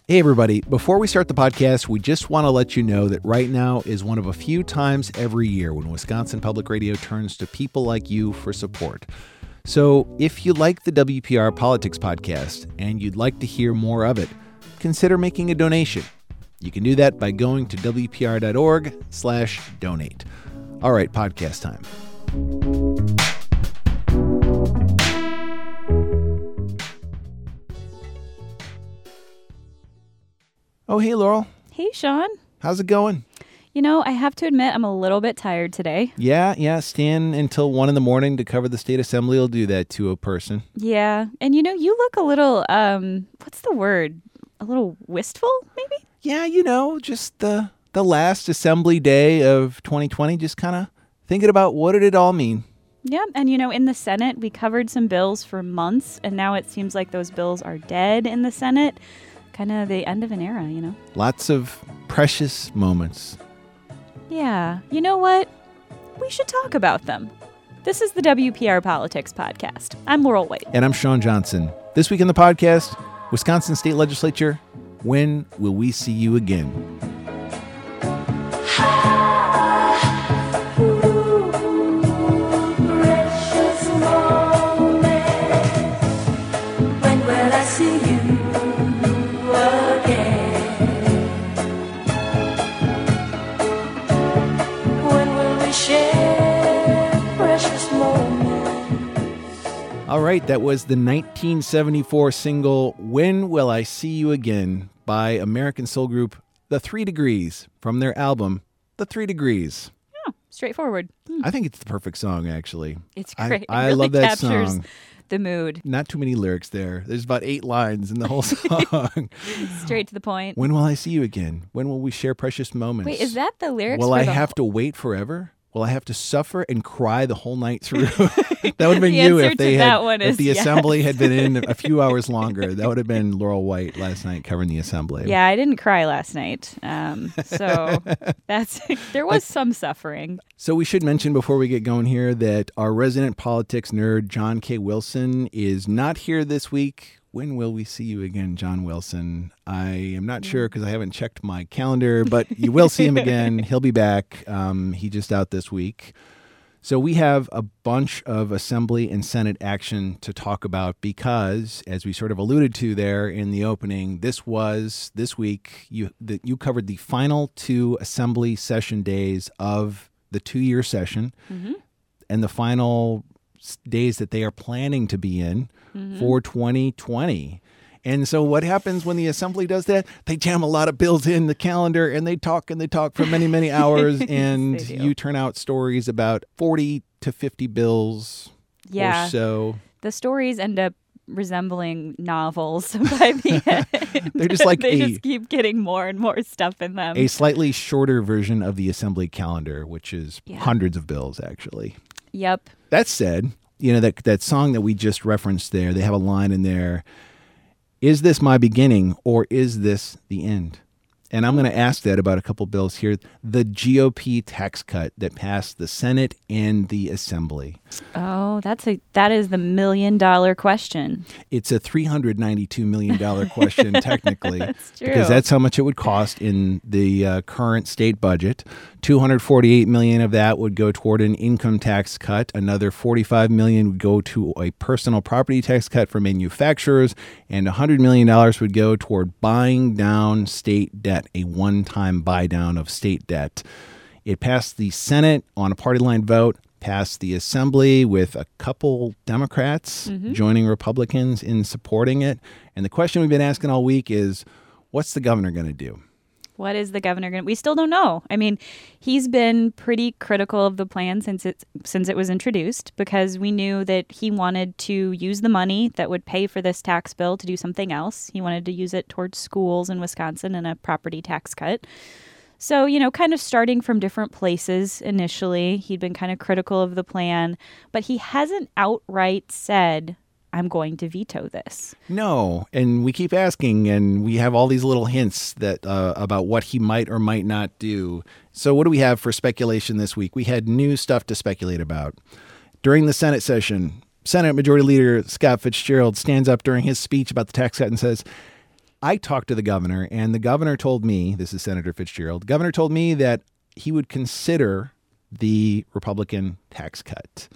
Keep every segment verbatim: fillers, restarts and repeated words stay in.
Hey, everybody. Before we start the podcast, we just want to let you know that right now is one of a few times every year when Wisconsin Public Radio turns to people like you for support. So if you like the W P R Politics Podcast and you'd like to hear more of it, consider making a donation. You can do that by going to W P R dot org slash donate. All right, podcast time. Oh, hey, Laurel. Hey, Sean. How's it going? You know, I have to admit I'm a little bit tired today. Yeah, yeah. Staying until one in the morning to cover the state assembly will do that to a person. Yeah. And, you know, you look a little, um, what's the word? A little wistful, maybe? Yeah, you know, just the, the last assembly day of twenty twenty, just kind of thinking about what did it all mean. Yeah. And, you know, in the Senate, we covered some bills for months, and now it seems like those bills are dead in the Senate. Kind of the end of an era, you know? Lots of precious moments. Yeah. You know what? We should talk about them. This is the W P R Politics Podcast. I'm Laurel White. And I'm Sean Johnson. This week in the podcast, Wisconsin State Legislature, when will we see you again? All right, that was the nineteen seventy-four single, When Will I See You Again, by American soul group The Three Degrees, from their album, The Three Degrees. Oh, straightforward. Hmm. I think it's the perfect song, actually. It's great. I, I it really love that captures song. The mood. Not too many lyrics there. There's about eight lines in the whole song. Straight to the point. When will I see you again? When will we share precious moments? Wait, is that the lyrics? Will for I the have whole- to wait forever? Will I have to suffer and cry the whole night through? That would have been The you answer if they to had that one if is the yes. assembly had been in a few hours longer. That would have been Laurel White last night covering the assembly. Yeah, I didn't cry last night. Um, so that's there was some suffering. So we should mention before we get going here that our resident politics nerd, John K. Wilson, is not here this week. When will we see you again, John Wilson? I am not sure because I haven't checked my calendar, but you will see him again. He'll be back. Um, he just out this week. So we have a bunch of Assembly and Senate action to talk about because, as we sort of alluded to there in the opening, this was, this week, you the, you covered the final two Assembly session days of the two-year session Mm-hmm. and the final s- days that they are planning to be in Mm-hmm. for twenty twenty. And so what happens when the Assembly does that? They jam a lot of bills in the calendar and they talk and they talk for many, many hours. And They do. you turn out stories about forty to fifty bills Yeah. or so. The stories end up resembling novels by the end. They're just like they a- just keep getting more and more stuff in them. A slightly shorter version of the Assembly calendar, which is Yeah. hundreds of bills, actually. Yep. That said, you know, that that song that we just referenced there, they have a line in there, is this my beginning or is this the end? And I'm going to ask that about a couple bills here. The G O P tax cut that passed the Senate and the Assembly. Oh, that's a that is the million dollar question. It's a three hundred ninety-two million dollars question, technically. That's true. Because that's how much it would cost in the uh, current state budget. two hundred forty-eight million dollars of that would go toward an income tax cut. Another forty-five million dollars would go to a personal property tax cut for manufacturers. And one hundred million dollars would go toward buying down state debt, a one-time buy down of state debt. It passed the Senate on a party line vote, passed the Assembly with a couple Democrats Mm-hmm. joining Republicans in supporting it. And the question we've been asking all week is, what's the governor going to do? What is the governor going to... We still don't know. I mean, he's been pretty critical of the plan since it, since it was introduced because we knew that he wanted to use the money that would pay for this tax bill to do something else. He wanted to use it towards schools in Wisconsin and a property tax cut. So, you know, kind of starting from different places initially, he'd been kind of critical of the plan, but he hasn't outright said, I'm going to veto this. No, and we keep asking, and we have all these little hints that uh, about what he might or might not do. So what do we have for speculation this week? We had new stuff to speculate about. During the Senate session, Senate Majority Leader Scott Fitzgerald stands up during his speech about the tax cut and says, I talked to the governor, and the governor told me, this is Senator Fitzgerald, the governor told me that he would consider the Republican tax cut.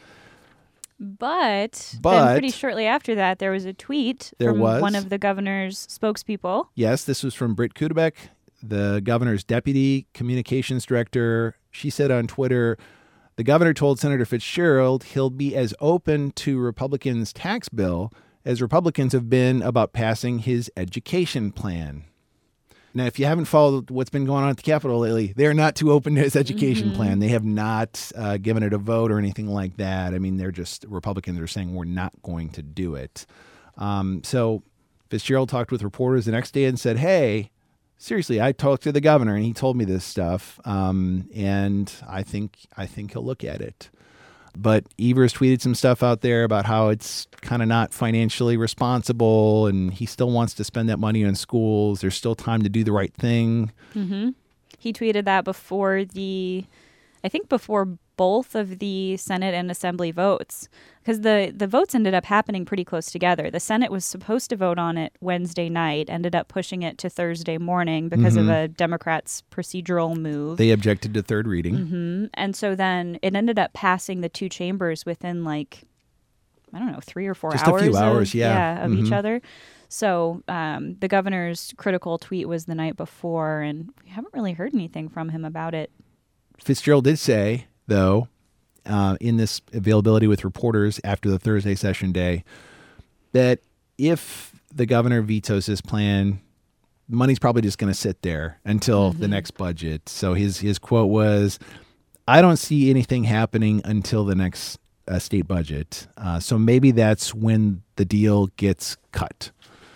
But, But then pretty shortly after that, there was a tweet There from was. one of the governor's spokespeople. Yes, this was from Britt Kudebeck, the governor's deputy communications director. She said on Twitter, the governor told Senator Fitzgerald he'll be as open to Republicans' tax bill as Republicans have been about passing his education plan. Now, if you haven't followed what's been going on at the Capitol lately, they're not too open to his education Mm-hmm. plan. They have not uh, given it a vote or anything like that. I mean, they're just, Republicans are saying we're not going to do it. Um, so Fitzgerald talked with reporters the next day and said, hey, seriously, I talked to the governor and he told me this stuff. Um, and I think I think he'll look at it. But Evers tweeted some stuff out there about how it's kind of not financially responsible and he still wants to spend that money on schools. There's still time to do the right thing. Mm-hmm. He tweeted that before the, I think before both of the Senate and Assembly votes, because the, the votes ended up happening pretty close together. The Senate was supposed to vote on it Wednesday night, ended up pushing it to Thursday morning because Mm-hmm. of a Democrats' procedural move. They objected to third reading. Mm-hmm. And so then it ended up passing the two chambers within like, I don't know, three or four Just a hours. few hours, of, yeah. of each Mhm. other. So um, the governor's critical tweet was the night before, and we haven't really heard anything from him about it. Fitzgerald did say, though, uh, in this availability with reporters after the Thursday session day, that if the governor vetoes this plan, money's probably just going to sit there until Mm-hmm. the next budget. So his his quote was, I don't see anything happening until the next uh, state budget. Uh, so maybe that's when the deal gets cut.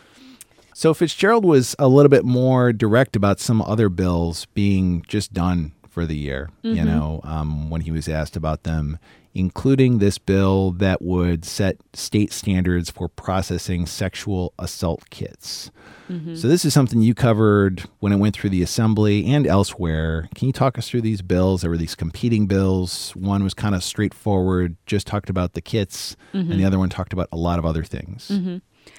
So Fitzgerald was a little bit more direct about some other bills being just done for the year, Mm-hmm. you know, um, when he was asked about them, including this bill that would set state standards for processing sexual assault kits. Mm-hmm. So this is something you covered when it went through the Assembly and elsewhere. Can you talk us through these bills? There were these competing bills. One was kind of straightforward, just talked about the kits, Mm-hmm. and the other one talked about a lot of other things. Mm-hmm.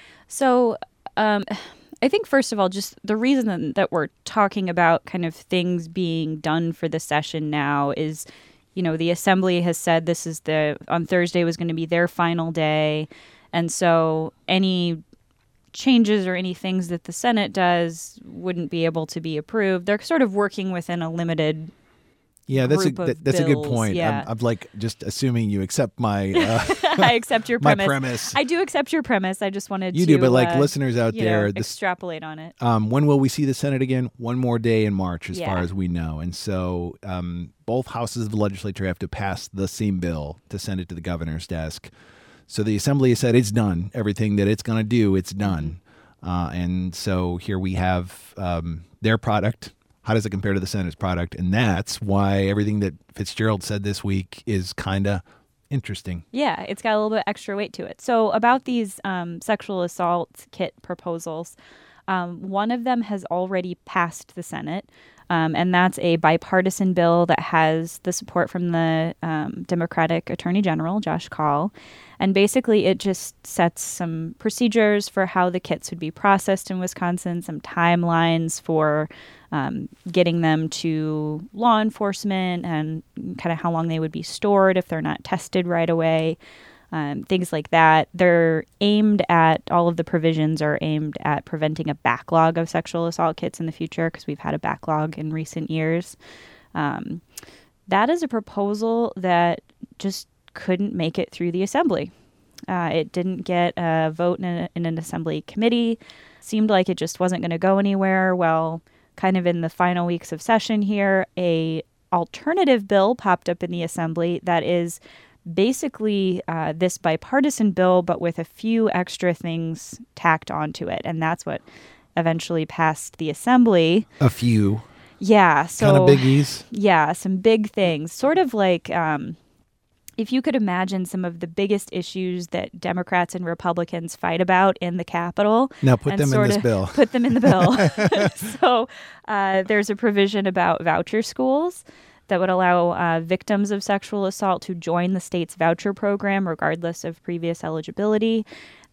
So um, I think, first of all, just the reason that we're talking about kind of things being done for the session now is, you know, the Assembly has said this is the, on Thursday was going to be their final day. And so any changes or any things that the Senate does wouldn't be able to be approved. They're sort of working within a limited Yeah, that's a group of that, that's a good bills, point. yeah. I'm, I'm like just assuming you accept my uh, I accept your my premise. premise. I do accept your premise. I just wanted You to do, but like uh, listeners out you there, know, this, extrapolate on it. um, when will we see the Senate again? One more day in March, as Yeah. far as we know. And so um, both houses of the legislature have to pass the same bill to send it to the governor's desk. So the Assembly has said it's done. Everything that it's going to do, it's done. Uh, and so here we have um, their product. How does it compare to the Senate's product? And that's why everything that Fitzgerald said this week is kind of interesting. Yeah, it's got a little bit extra weight to it. So about these um, sexual assault kit proposals, um, one of them has already passed the Senate, um, and that's a bipartisan bill that has the support from the um, Democratic Attorney General, Josh Kaul. And basically it just sets some procedures for how the kits would be processed in Wisconsin, some timelines for um, getting them to law enforcement and kind of how long they would be stored if they're not tested right away, um, things like that. They're aimed at, all of the provisions are aimed at preventing a backlog of sexual assault kits in the future, because we've had a backlog in recent years. Um, that is a proposal that just couldn't make it through the Assembly. Uh, it didn't get a vote in, a, in an Assembly committee. Seemed like it just wasn't going to go anywhere. Well, kind of in the final weeks of session here, a alternative bill popped up in the Assembly that is basically uh, this bipartisan bill, but with a few extra things tacked onto it. And that's what eventually passed the Assembly. A few Yeah. So kind of biggies. yeah, some big things. Sort of like um, if you could imagine some of the biggest issues that Democrats and Republicans fight about in the Capitol. Now put and them in sort this of bill. Put them in the bill. So uh, there's a provision about voucher schools that would allow uh, victims of sexual assault to join the state's voucher program regardless of previous eligibility.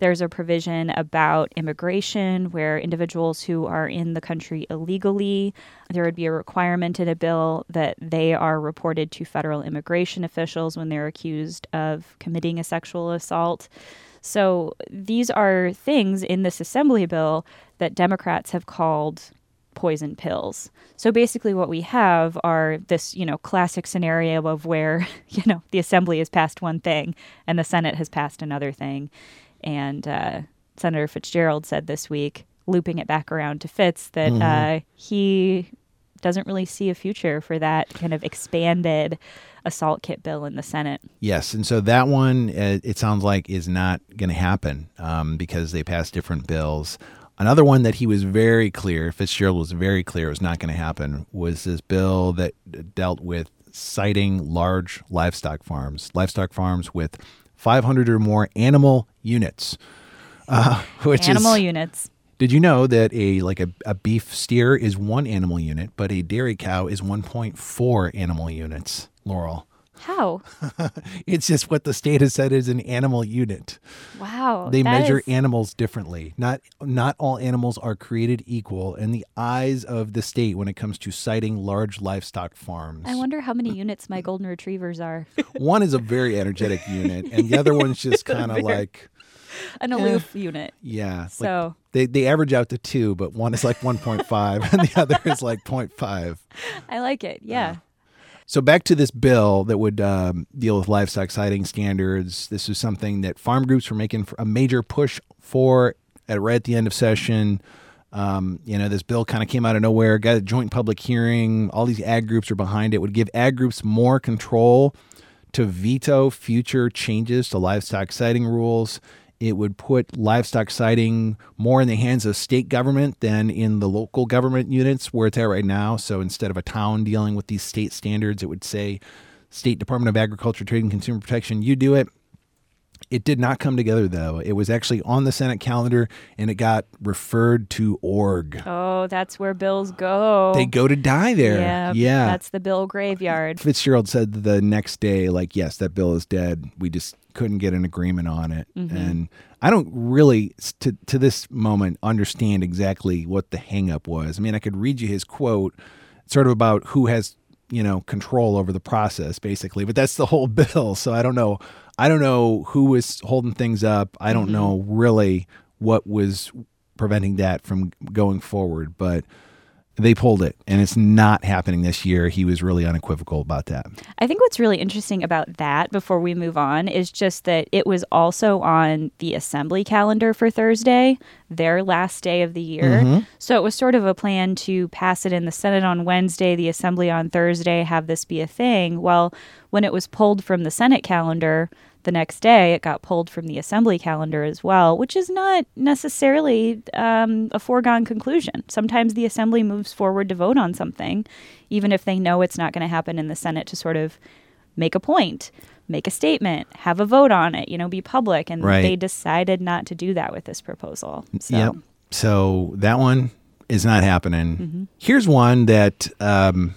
There's a provision about immigration where individuals who are in the country illegally, there would be a requirement in a bill that they are reported to federal immigration officials when they're accused of committing a sexual assault. So these are things in this assembly bill that Democrats have called poison pills. So basically what we have are this, you know, classic scenario of where, you know, the assembly has passed one thing and the Senate has passed another thing. And uh, Senator Fitzgerald said this week, looping it back around to Fitz, that mm-hmm. uh, he doesn't really see a future for that kind of expanded assault kit bill in the Senate. Yes, and so that one, uh, it sounds like, is not going to happen um, because they passed different bills. Another one that he was very clear, Fitzgerald was very clear was not going to happen, was this bill that dealt with citing large livestock farms, livestock farms with five hundred or more animal units. Uh, which animal is, units. Did you know that a like a, a beef steer is one animal unit, but a dairy cow is one point four animal units, Laurel? How? It's just what the state has said is an animal unit. Wow. They measure is... animals differently. Not not all animals are created equal in the eyes of the state when it comes to citing large livestock farms. I wonder how many units my golden retrievers are. One is a very energetic unit, and the other one's just kind of like... An aloof eh, unit. Yeah. So like they, they average out to two, but one is like one point five and the other is like zero point five. I like it. Yeah. Uh, So back to this bill that would um, deal with livestock citing standards. This is something that farm groups were making a major push for at right at the end of session. Um, you know, this bill kind of came out of nowhere, got a joint public hearing. All these ag groups are behind it. Would give ag groups more control to veto future changes to livestock citing rules. It would put livestock citing more in the hands of state government than in the local government units where it's at right now. So instead of a town dealing with these state standards, it would say State Department of Agriculture, Trade and Consumer Protection, you do it. It did not come together, though. It was actually on the Senate calendar, and it got referred to org. Oh, that's where bills go. They go to die there. Yeah, yeah. That's the bill graveyard. Fitzgerald said the next day, like, yes, that bill is dead. We just couldn't get an agreement on it. Mm-hmm. And I don't really, to, to this moment, understand exactly what the hang-up was. I mean, I could read you his quote, sort of about who has, you know, control over the process, basically. But that's the whole bill. So I don't know. I don't know who was holding things up. I don't mm-hmm. know really what was preventing that from going forward, but they pulled it, and it's not happening this year. He was really unequivocal about that. I think what's really interesting about that, before we move on, is just that it was also on the assembly calendar for Thursday, their last day of the year. Mm-hmm. So it was sort of a plan to pass it in the Senate on Wednesday, the assembly on Thursday, have this be a thing. Well, when it was pulled from the Senate calendar the next day, it got pulled from the assembly calendar as well, which is not necessarily um, a foregone conclusion. Sometimes the assembly moves forward to vote on something, even if they know it's not going to happen in the Senate, to sort of make a point, make a statement, have a vote on it, you know, be public. And right. they decided not to do that with this proposal. So. Yep. So that one is not happening. Mm-hmm. Here's one that, um,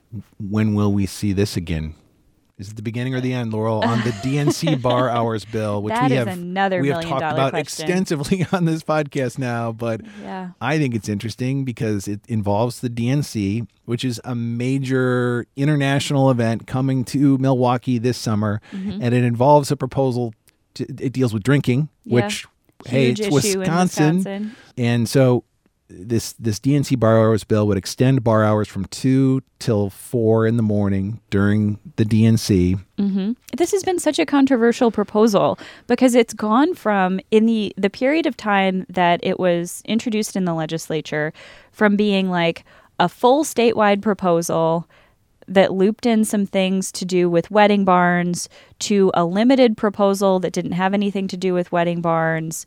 when will we see this again? Is it the beginning or the end, Laurel, on the D N C bar hours bill, which that we is have another we have million talked dollar about question. extensively on this podcast now, but yeah. I think it's interesting because it involves the D N C, which is a major international event coming to Milwaukee this summer, mm-hmm. and it involves a proposal. To, it deals with drinking, yeah. which hey, Huge it's issue Wisconsin. in Wisconsin, and so. This this D N C bar hours bill would extend bar hours from two till four in the morning during the D N C. Mm-hmm. This has been such a controversial proposal because it's gone from, in the, the period of time that it was introduced in the legislature, from being like a full statewide proposal that looped in some things to do with wedding barns, to a limited proposal that didn't have anything to do with wedding barns,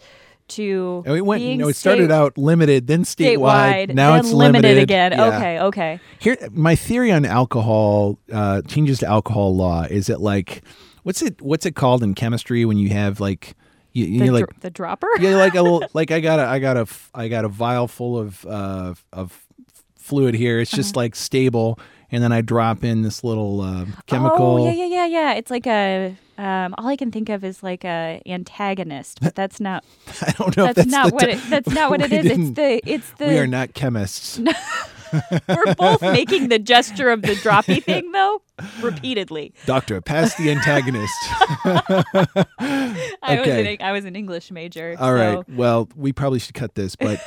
to it went, being no, it state, started out limited, then statewide, statewide now then it's limited, limited again. Yeah. Okay, okay. Here, my theory on alcohol uh, changes to alcohol law is that like, what's it? What's it called in chemistry when you have like, you, you the, know, like dr- the dropper? Yeah, like a little, like I got a, I got a, I got a vial full of uh, of fluid here. It's just uh-huh. like stable. and then I drop in this little uh, chemical. Oh, yeah, yeah, yeah, yeah. It's like a, um, all I can think of is like a antagonist, but that's not, I don't know that's, if that's not the what t- it, that's not what it we is. It's didn't- the, it's the, We are not chemists. we're both making the gesture of the droppy thing though, repeatedly. Doctor, pass the antagonist. I was Okay. an, I was an English major. All right. so- Well, we probably should cut this, but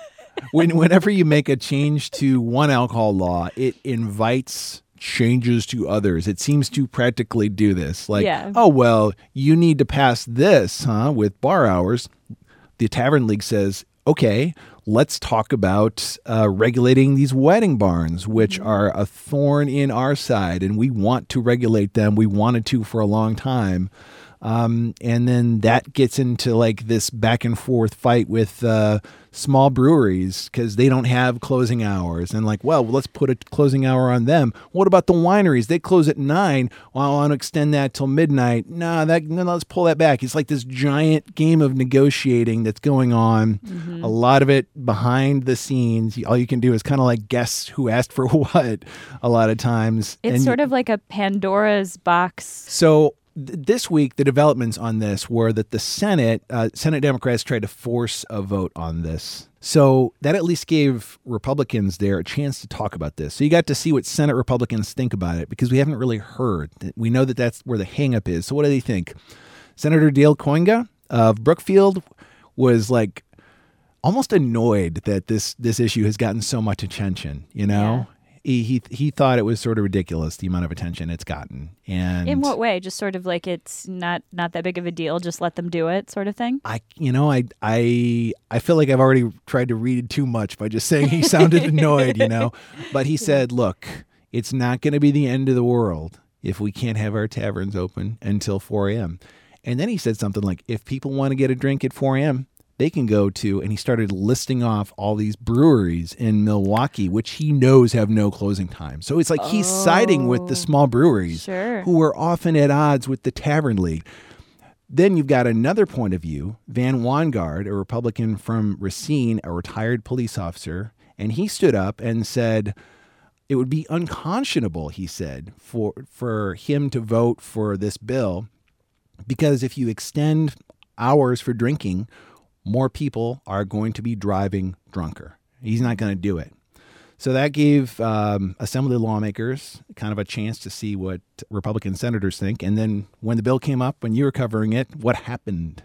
when whenever you make a change to one alcohol law, it invites changes to others. It seems to practically do this. Like, Yeah. oh, well, you need to pass this, huh, with bar hours. The Tavern League says, okay, let's talk about uh, regulating these wedding barns, which Mm-hmm. are a thorn in our side, and we want to regulate them. We wanted to for a long time. Um, and then that gets into like this back and forth fight with uh, small breweries because they don't have closing hours. And like, well, let's put a closing hour on them. What about the wineries? They close at nine. Well, I want to extend that till midnight. Nah, that no, let's pull that back. It's like this giant game of negotiating that's going on. Mm-hmm. A lot of it behind the scenes. All you can do is kind of like guess who asked for what a lot of times. It's And sort of like a Pandora's box. so th- this week, the developments on this were that the Senate, uh, Senate Democrats tried to force a vote on this. So that at least gave Republicans there a chance to talk about this. So you got to see what Senate Republicans think about it because we haven't really heard. We know that that's where the hangup is. So what do they think? Senator Dale Koinga of Brookfield was like almost annoyed that this this issue has gotten so much attention, you know? He, he he thought it was sort of ridiculous the amount of attention it's gotten. And In what way? Just sort of like it's not not that big of a deal. Just let them do it, sort of thing. I you know I I I feel like I've already tried to read too much by just saying he sounded annoyed, you know. But he said, "Look, it's not going to be the end of the world if we can't have our taverns open until four a.m." And then he said something like, "If people want to get a drink at four a.m., they can go to," and he started listing off all these breweries in Milwaukee, which he knows have no closing time. So it's like he's siding with the Oh, small breweries Sure. who are often at odds with the Tavern League. Then you've got another point of view, Van Wangard, a Republican from Racine, a retired police officer, and he stood up and said it would be unconscionable, he said, for for him to vote for this bill because if you extend hours for drinking, more people are going to be driving drunker. He's not going to do it. So that gave um, Assembly lawmakers kind of a chance to see what Republican senators think. And then when the bill came up, when you were covering it, what happened?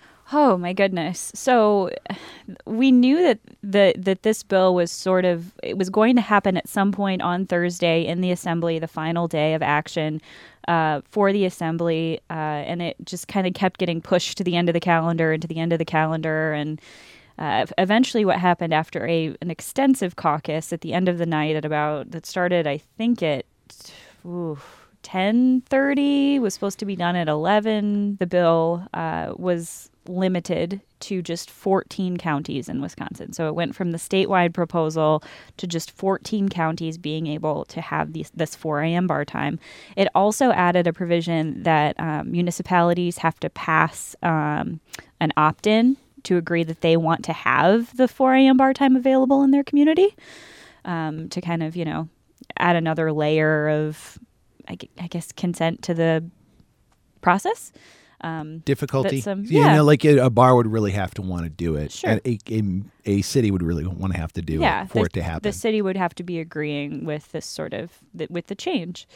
Oh my goodness! So we knew that the that this bill was sort of it was going to happen at some point on Thursday in the Assembly, the final day of action uh, for the Assembly, uh, and it just kind of kept getting pushed to the end of the calendar and to the end of the calendar, and uh, eventually, what happened after a an extensive caucus at the end of the night at about that started, I think at ooh, ten thirty, was supposed to be done at eleven. The bill uh, was limited to just fourteen counties in Wisconsin. So it went from the statewide proposal to just fourteen counties being able to have these, this four a.m. bar time. It also added a provision that um, municipalities have to pass um, an opt-in to agree that they want to have the four a.m. bar time available in their community um, to kind of, you know, add another layer of, I, gu- I guess, consent to the process. Um, Difficulty? That's, um, You yeah. know, like a, a bar would really have to want to do it. Sure. And a, a, a city would really want to have to do yeah, it for the, it to happen. the city would have to be agreeing with this sort of th- with the change.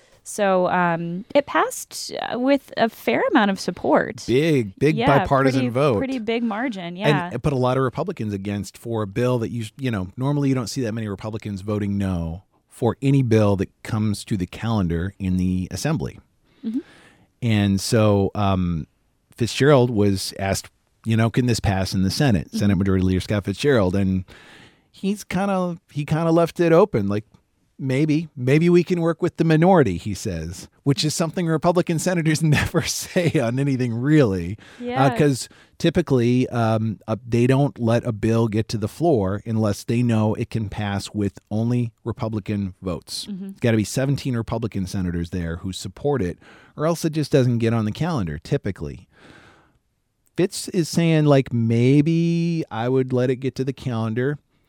So um, it passed uh, with a fair amount of support. Big, big yeah, bipartisan pretty, vote. Pretty big margin, yeah. And it put a lot of Republicans against for a bill that you you know normally you don't see that many Republicans voting no for any bill that comes to the calendar in the Assembly. Mm-hmm. And so um, Fitzgerald was asked, you know, can this pass in the Senate? Mm-hmm. Senate Majority Leader Scott Fitzgerald, and he's kind of he kind of left it open, like maybe maybe we can work with the minority. He says, which is something Republican senators never say on anything really, Yeah. because typically um, uh, they don't let a bill get to the floor unless they know it can pass with only Republican votes. Mm-hmm. It's got to be seventeen Republican senators there who support it, or else it just doesn't get on the calendar typically. Fitz is saying, like, maybe I would let it get to the calendar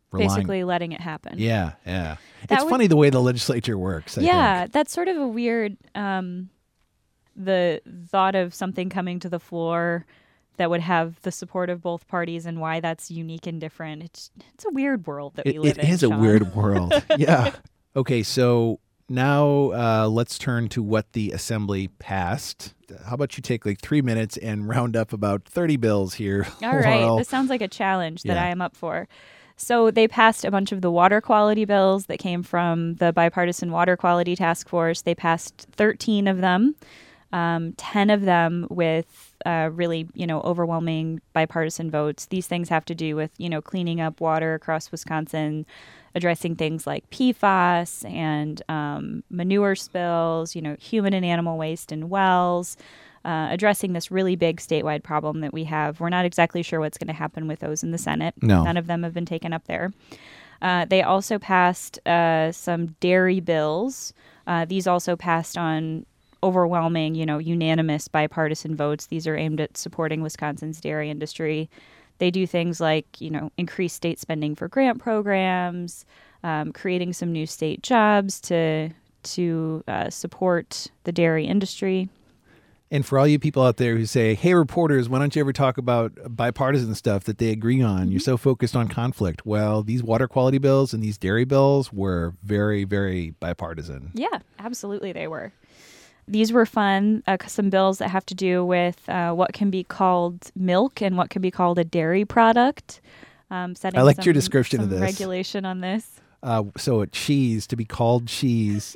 relying. Basically letting it happen. Yeah, yeah. That it's would- funny the way the legislature works. I yeah, think. that's sort of a weird, um, the thought of something coming to the floor that would have the support of both parties and why that's unique and different. It's it's a weird world that we It, live it in. is a Sean. weird world. Yeah. Okay, so now uh, let's turn to what the assembly passed. How about you take like three minutes and round up about thirty bills here? All right. Laurel? This sounds like a challenge that Yeah. I am up for. So they passed a bunch of the water quality bills that came from the Bipartisan Water Quality Task Force. They passed thirteen of them, um, ten of them with uh, really, you know, overwhelming bipartisan votes. These things have to do with, you know, cleaning up water across Wisconsin, addressing things like P FAS and um, manure spills, you know, human and animal waste in wells. Uh, addressing this really big statewide problem that we have. We're not exactly sure what's going to happen with those in the Senate. No. None of them have been taken up there. Uh, they also passed uh, some dairy bills. Uh, these also passed on overwhelming, you know, unanimous bipartisan votes. These are aimed at supporting Wisconsin's dairy industry. They do things like, you know, increase state spending for grant programs, um, creating some new state jobs to to uh, support the dairy industry. And for all you people out there who say, hey, reporters, why don't you ever talk about bipartisan stuff that they agree on? You're so focused on conflict. Well, these water quality bills and these dairy bills were very, very bipartisan. Yeah, absolutely they were. These were fun. Uh, some bills that have to do with uh, what can be called milk and what can be called a dairy product. Um, setting I liked some, your description of some this. regulation on this. Uh, so a cheese, to be called cheese,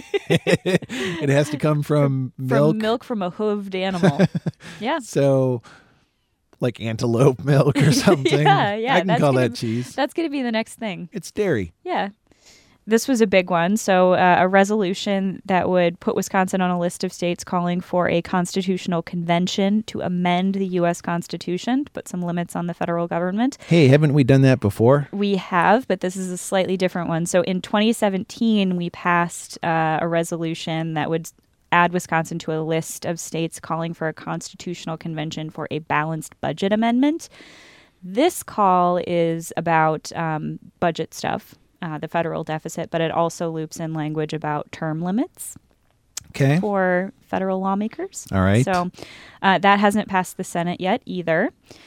it has to come from milk. From milk from a hooved animal. Yeah. So like antelope milk or something. Yeah, yeah, I can that's call gonna that cheese. That's going to be the next thing. It's dairy. Yeah. This was a big one. So, uh, a resolution that would put Wisconsin on a list of states calling for a constitutional convention to amend the U S Constitution to put some limits on the federal government. Hey, haven't we done that before? We have, but this is a slightly different one. So, in twenty seventeen, we passed uh, a resolution that would add Wisconsin to a list of states calling for a constitutional convention for a balanced budget amendment. This call is about um, budget stuff. Uh, the federal deficit, but it also loops in language about term limits Okay. for federal lawmakers. All right. So uh, that hasn't passed the Senate yet either.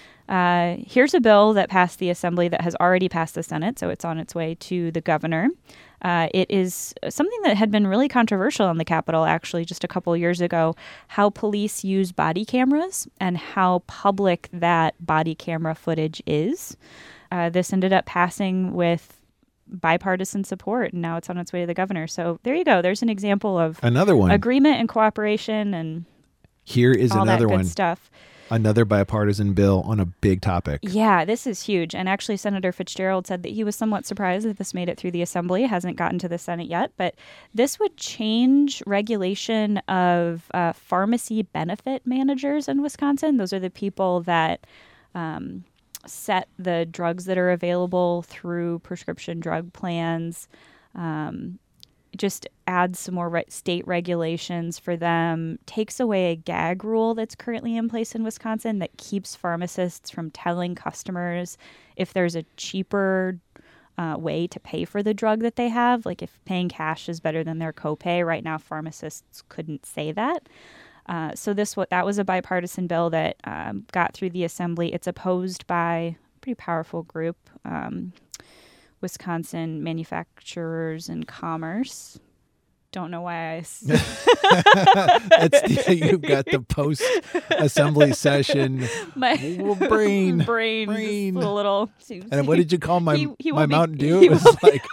Uh, here's a bill that passed the Assembly that has already passed the Senate, so it's on its way to the governor. Uh, it is something that had been really controversial in the Capitol, actually, just a couple years ago, how police use body cameras and how public that body camera footage is. Uh, this ended up passing with bipartisan support, and now it's on its way to the governor. So there you go. There's an example of Another one. agreement and cooperation and Here is all another that good one. stuff. Another bipartisan bill on a big topic. Yeah, this is huge. And actually, Senator Fitzgerald said that he was somewhat surprised that this made it through the Assembly. It hasn't gotten to the Senate yet, but this would change regulation of uh, pharmacy benefit managers in Wisconsin. Those are the people that um, set the drugs that are available through prescription drug plans. Um, just adds some more re- state regulations for them, takes away a gag rule that's currently in place in Wisconsin that keeps pharmacists from telling customers if there's a cheaper uh, way to pay for the drug that they have. Like if paying cash is better than their copay. Right now, pharmacists couldn't say that. Uh, so this what that was a bipartisan bill that um, got through the Assembly. It's opposed by a pretty powerful group, um, Wisconsin Manufacturers and Commerce. Don't know why I. S- That's the, you've got the post assembly session. My brain, brain, brain. just a little. And what did you call my He- he my will be- Mountain Dew? he It was will be- like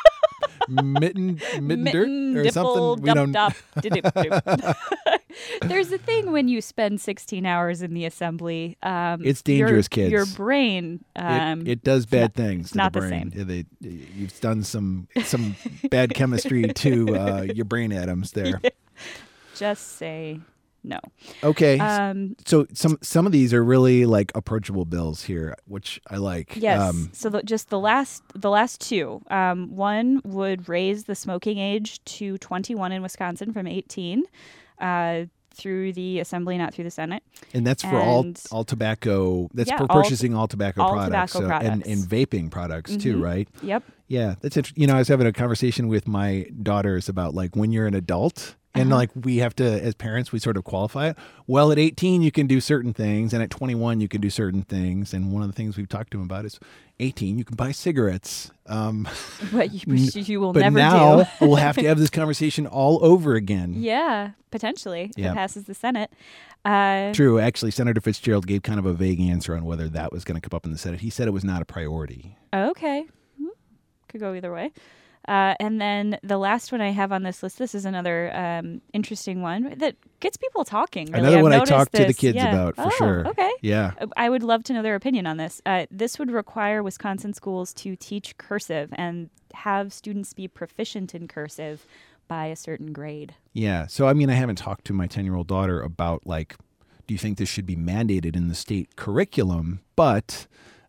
mitten mitten dirt Mitten, or dipple, something. We don't. dup, dup, didip, dip. There's a thing when you spend sixteen hours in the assembly. Um, It's dangerous, your, kids. Your brain. Um, it, it does bad not- things it's to not the the brain. same. Yeah, they, you've done some some bad chemistry to uh, your brain atoms there. just say no. Okay, Um, so some some of these are really like approachable bills here, which I like. Yes. Um, so the, just the last the last two. Um, one would raise the smoking age to twenty-one in Wisconsin from eighteen. Uh, through the Assembly, not through the Senate. And that's for all And- all tobacco. That's Yeah, for all- purchasing all, tobacco all products, tobacco so- and products. and vaping products too, Mhm. right? Yep. Yeah, that's interesting. You know, I was having a conversation with my daughters about like when you're an adult. And Uh-huh. like we have to, as parents, we sort of qualify it. Well, at eighteen, you can do certain things. And at twenty-one, you can do certain things. And one of the things we've talked to them about is eighteen, you can buy cigarettes. Um, But you, you will but never now do. we'll have to have this conversation all over again. Yeah, potentially. If Yeah. it passes the Senate. Uh, True. Actually, Senator Fitzgerald gave kind of a vague answer on whether that was going to come up in the Senate. He said it was not a priority. okay. Hmm. Could go either way. Uh, and then the last one I have on this list, this is another um, interesting one that gets people talking. Really. Another I've one I noticed talked to the this. kids Yeah. about, for Oh, sure. Okay. Yeah. Uh, I would love to know their opinion on this. Uh, this would require Wisconsin schools to teach cursive and have students be proficient in cursive by a certain grade. Yeah. So, I mean, I haven't talked to my ten-year-old daughter about, like, do you think this should be mandated in the state curriculum? But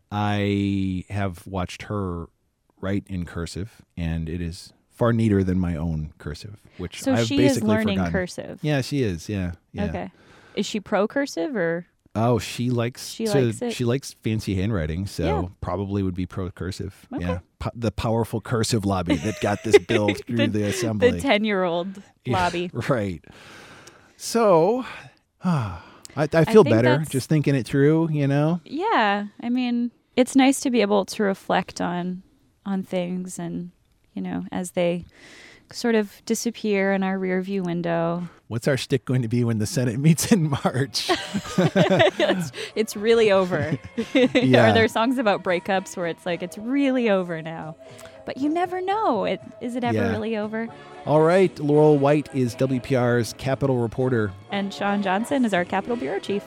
I have watched her write in cursive, and it is far neater than my own cursive, which So I've she basically is learning forgotten. cursive. Yeah, she is. Yeah. Yeah. Okay. Is she pro cursive or? Oh, she likes She to, likes it? she likes fancy handwriting, so Yeah. probably would be pro cursive. Okay. Yeah, po- the powerful cursive lobby that got this bill through the, The assembly. ten-year-old Yeah, lobby. right. So, I, I feel think better that's- just thinking it through. You know. Yeah, I mean, it's nice to be able to reflect on on things, and you know, as they sort of disappear in our rear view window. What's our shtick going to be when the Senate meets in March? it's, it's really over. Yeah. Are there songs about breakups where it's like it's really over now? But you never know. It is it ever Yeah. really over? All right, Laurel White is W P R's Capitol reporter. And Sean Johnson is our Capitol Bureau Chief.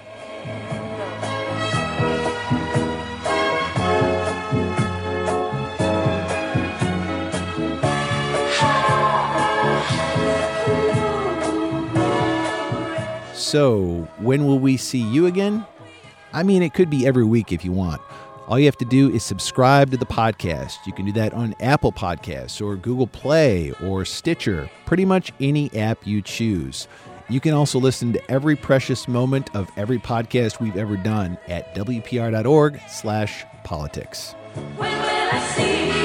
So, when will we see you again? I mean, it could be every week if you want. All you have to do is subscribe to the podcast. You can do that on Apple Podcasts or Google Play or Stitcher, pretty much any app you choose. You can also listen to every precious moment of every podcast we've ever done at W P R dot org slash politics. When will I see you?